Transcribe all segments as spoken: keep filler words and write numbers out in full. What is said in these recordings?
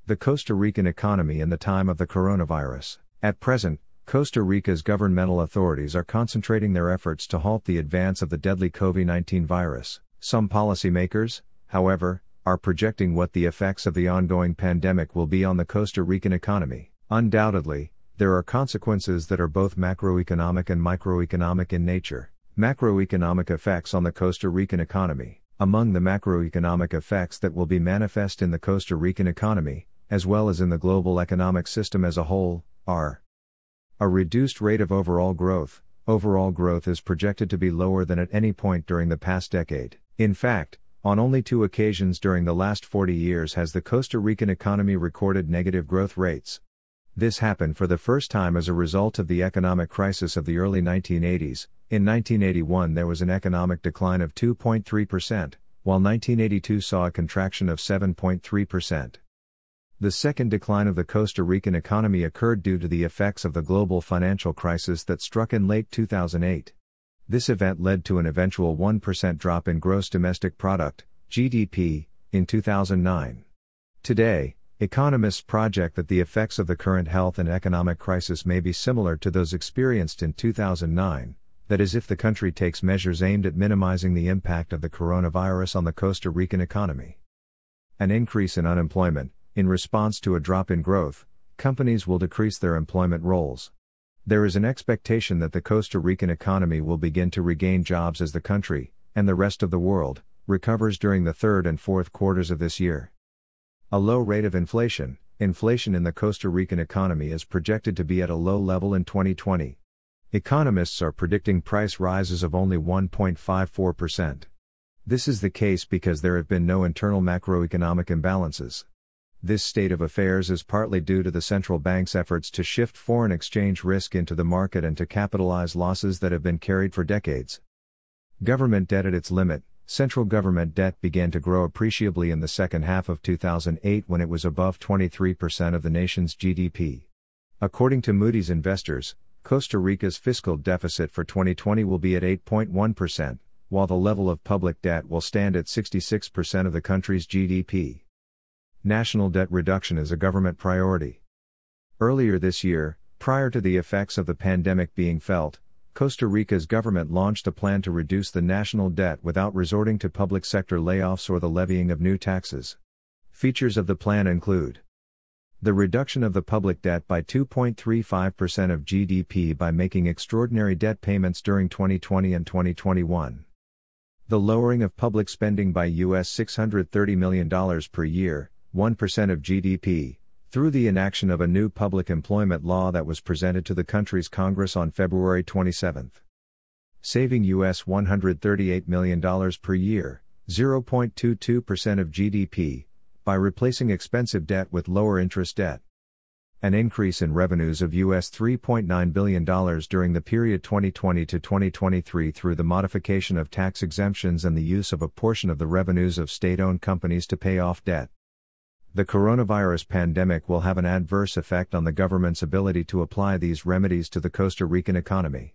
The Costa Rican economy in the time of the coronavirus. At present, Costa Rica's governmental authorities are concentrating their efforts to halt the advance of the deadly COVID nineteen virus. Some policymakers, however, are projecting what the effects of the ongoing pandemic will be on the Costa Rican economy. Undoubtedly, there are consequences that are both macroeconomic and microeconomic in nature. Macroeconomic effects on the Costa Rican economy. Among the macroeconomic effects that will be manifest in the Costa Rican economy, as well as in the global economic system as a whole, are a reduced rate of overall growth. Overall growth is projected to be lower than at any point during the past decade. In fact, on only two occasions during the last forty years has the Costa Rican economy recorded negative growth rates. This happened for the first time as a result of the economic crisis of the early nineteen eighties. In nineteen eighty-one there was an economic decline of two point three percent, while nineteen eighty-two saw a contraction of seven point three percent. The second decline of the Costa Rican economy occurred due to the effects of the global financial crisis that struck in late two thousand eight. This event led to an eventual one percent drop in gross domestic product, G D P, in two thousand nine. Today, economists project that the effects of the current health and economic crisis may be similar to those experienced in two thousand nine, that is, if the country takes measures aimed at minimizing the impact of the coronavirus on the Costa Rican economy. An increase in unemployment. In response to a drop in growth, companies will decrease their employment roles. There is an expectation that the Costa Rican economy will begin to regain jobs as the country, and the rest of the world, recovers during the third and fourth quarters of this year. A low rate of inflation. Inflation in the Costa Rican economy is projected to be at a low level in twenty twenty. Economists are predicting price rises of only one point five four percent. This is the case because there have been no internal macroeconomic imbalances. This state of affairs is partly due to the central bank's efforts to shift foreign exchange risk into the market and to capitalize losses that have been carried for decades. Government debt at its limit. Central government debt began to grow appreciably in the second half of two thousand eight when it was above twenty-three percent of the nation's G D P. According to Moody's Investors, Costa Rica's fiscal deficit for twenty twenty will be at eight point one percent, while the level of public debt will stand at sixty-six percent of the country's G D P. National debt reduction is a government priority. Earlier this year, prior to the effects of the pandemic being felt, Costa Rica's government launched a plan to reduce the national debt without resorting to public sector layoffs or the levying of new taxes. Features of the plan include the reduction of the public debt by two point three five percent of G D P by making extraordinary debt payments during twenty twenty and twenty twenty-one. The lowering of public spending by U S six hundred thirty million dollars per year, one percent of G D P, through the inaction of a new public employment law that was presented to the country's Congress on February twenty-seventh. Saving U S one hundred thirty-eight million dollars per year, zero point two two percent of G D P, by replacing expensive debt with lower interest debt. An increase in revenues of U S three point nine billion dollars during the period twenty twenty to twenty twenty-three through the modification of tax exemptions and the use of a portion of the revenues of state-owned companies to pay off debt. The coronavirus pandemic will have an adverse effect on the government's ability to apply these remedies to the Costa Rican economy.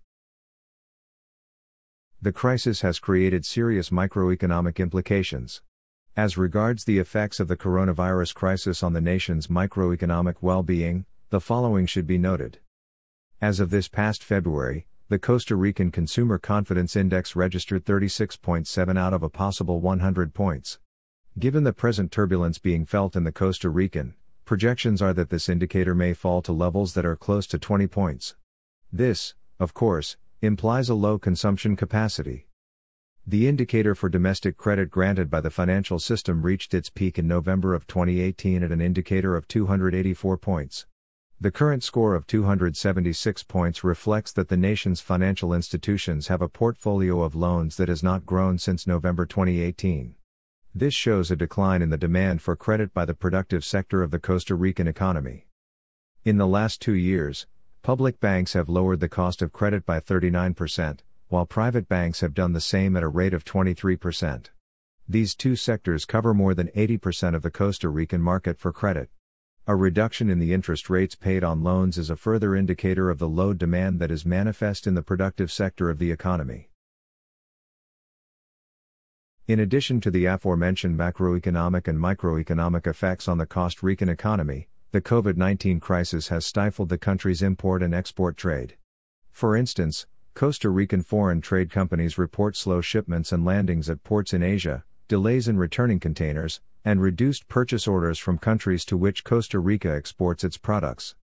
The crisis has created serious microeconomic implications. As regards the effects of the coronavirus crisis on the nation's microeconomic well-being, the following should be noted. As of this past February, the Costa Rican Consumer Confidence Index registered thirty-six point seven out of a possible one hundred points. Given the present turbulence being felt in the Costa Rican, projections are that this indicator may fall to levels that are close to twenty points. This, of course, implies a low consumption capacity. The indicator for domestic credit granted by the financial system reached its peak in November of twenty eighteen at an indicator of two hundred eighty-four points. The current score of two hundred seventy-six points reflects that the nation's financial institutions have a portfolio of loans that has not grown since November twenty eighteen. This shows a decline in the demand for credit by the productive sector of the Costa Rican economy. In the last two years, public banks have lowered the cost of credit by thirty-nine percent, while private banks have done the same at a rate of twenty-three percent. These two sectors cover more than eighty percent of the Costa Rican market for credit. A reduction in the interest rates paid on loans is a further indicator of the low demand that is manifest in the productive sector of the economy. In addition to the aforementioned macroeconomic and microeconomic effects on the Costa Rican economy, the COVID nineteen crisis has stifled the country's import and export trade. For instance, Costa Rican foreign trade companies report slow shipments and landings at ports in Asia, delays in returning containers, and reduced purchase orders from countries to which Costa Rica exports its products.